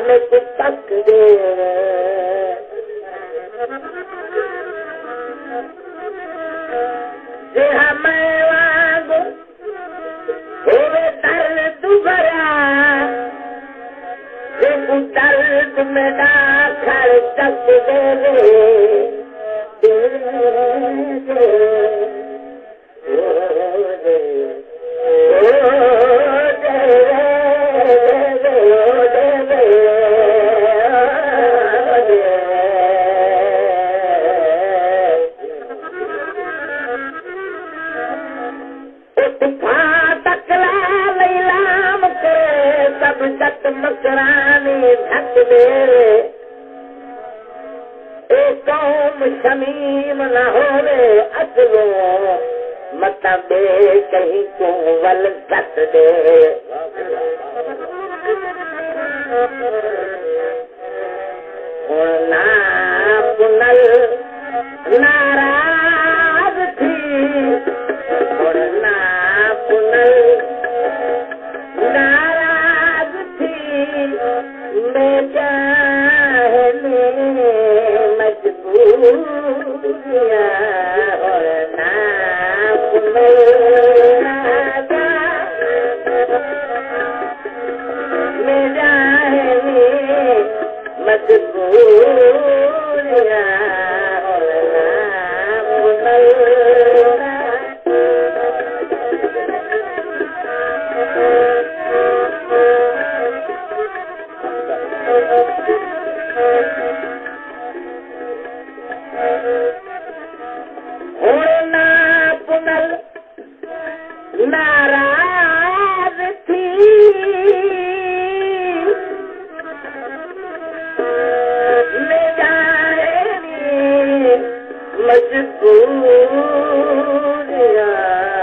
को तक दे जे हमें वागो होवे दर्द भरा जे दर्द में दाखल तक दे जत मकरानी धक दे एक कौम शमीम न होवे असलो मत बे कहीं को वल सत दे ना पुनल नाराज थी और ना पुनल नाराज थी मैं चाहने मजबूरिया और ना पुनल मैं चाहने मजबूरिया और ना पुनल होना पुनल नाराज थी ले जाएगी मजबूरिया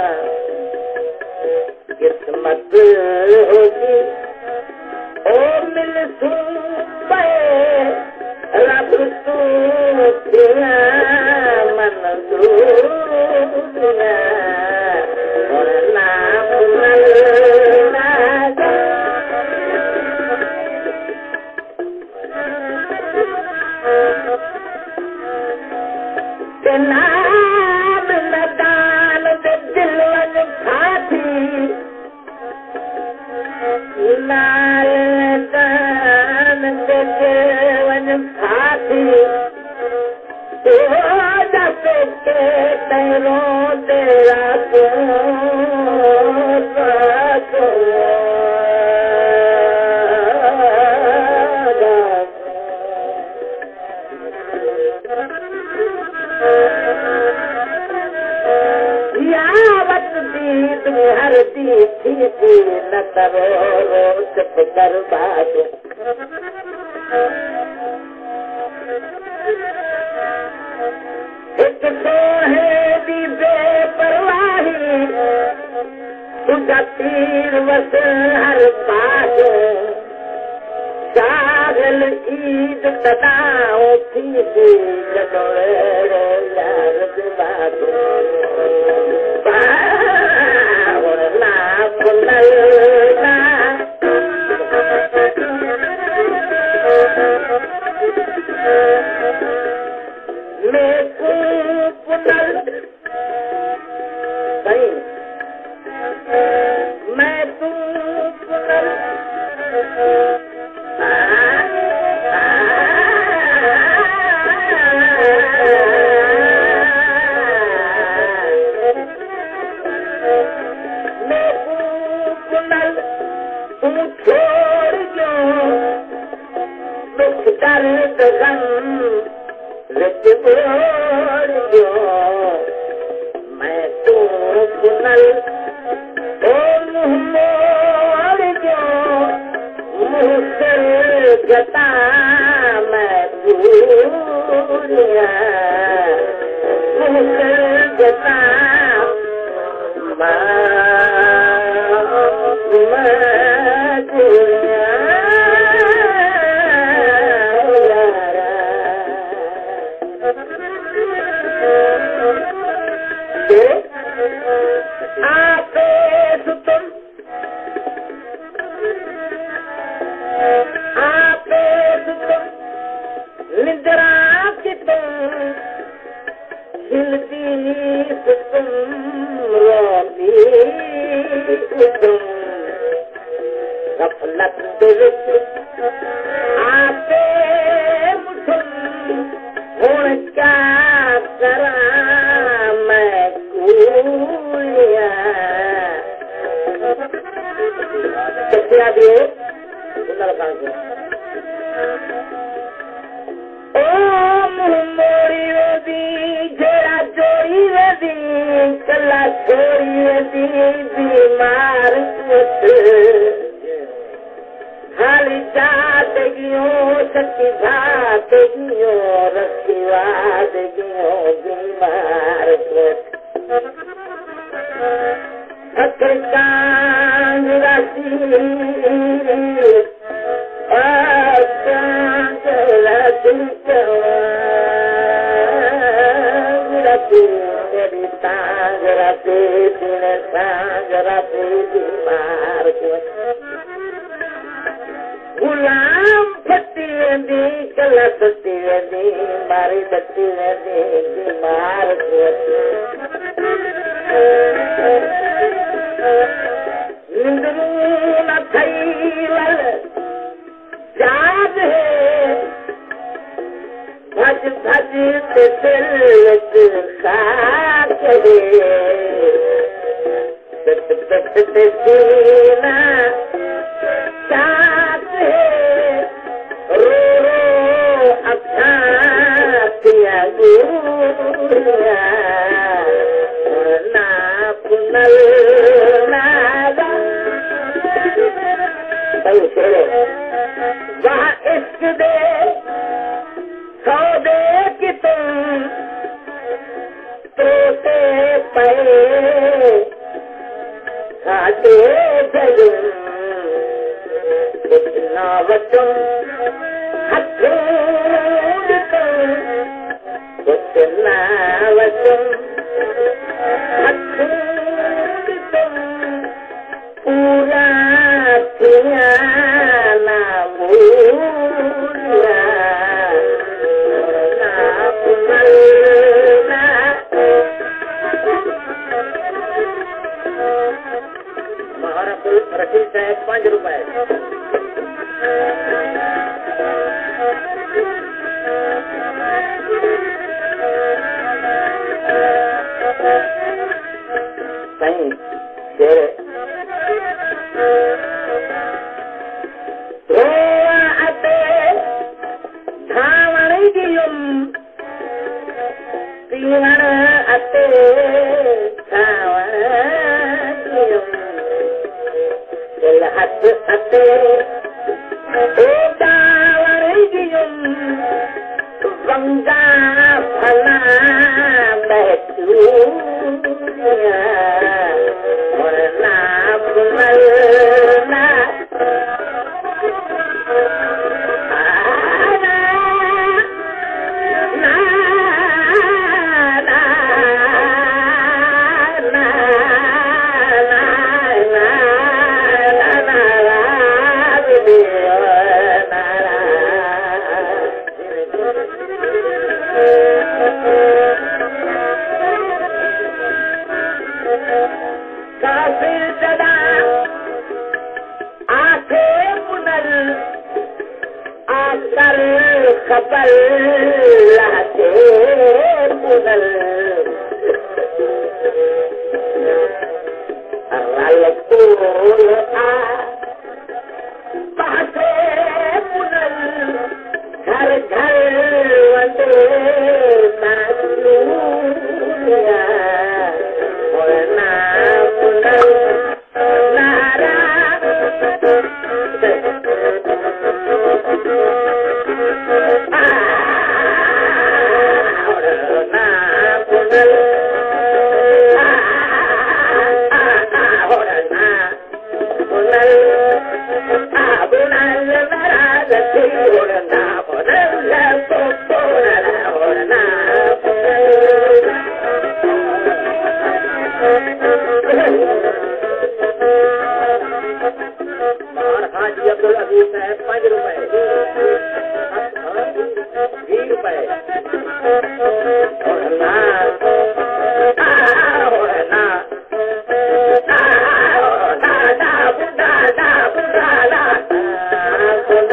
किस्मत होगी ओ मिल सुबह रब तू दिया मन दूरिया और ना पुनल राजा नाम नदान दे दिल वन खाती नाल दान दे वन खाती जैसे के तेरों तेरा यावत दीद हर दी थी न करो रोज कर बात एक सोहे दी बेपरवाही तुझा तीर वस हर पास सागल ईद तदाओ थी जगोरे यार बात ना पुनल ना मैं पुनल नहीं मैं तू पुनल मैं पुनल तू छोड़ जो दुख दर्द गम रित बोल जो मैं तू पुनल ओ मुँह मोड़ जो मुँह से जता मैं भूलिया मुँह से जता मैं भूलिया आपे तुम आपे तुम गफलत दे विच आके मुठम हुण क्या करां मैं कूलिया क्या दिए मोड़ी वेदी जेड़ा जोड़ी वेदी कला छोड़ी वेदी बीमार हाली जात गियो सच्ची जात गियो रखीवाद गियो बीमार गुलाम फटी वेंदी कला सटी वेंदी मारी बची वेंदी बीमार निंदरू न थई वल जाग है भज भज ते दिल खाक दे सीना चाक है रो रो अखा पिया गुरिया ना पुनल नागा वहाँ इश्क दे सौदे कि तुम तोते पे खाते जलूं इतना वचन हथों इतना वचन हथों पूरा थिया ना भूलिया ना पुनलना महारापुर रशीद साहब 5 रुपए सही शेर धावण गियुम पीवण अते धावण गियुम दिल हथ अते धावण गियुम वंगा फला महसूसिया वरना पुनलना काफिर सदा आखे पुनल आकर खबर लाते पुनल रलपुर आ बाते पुनल घर घर वंदे नाचूया ना पुनल नारा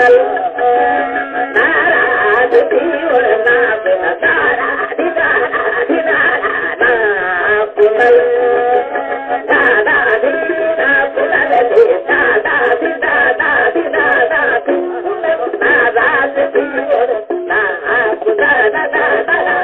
पुनल नाराज थी उड़ना बिन दादा पुनल दादा दीदा पुनल दे दादा दीदा नाराज थी उड़ना पुनल दादा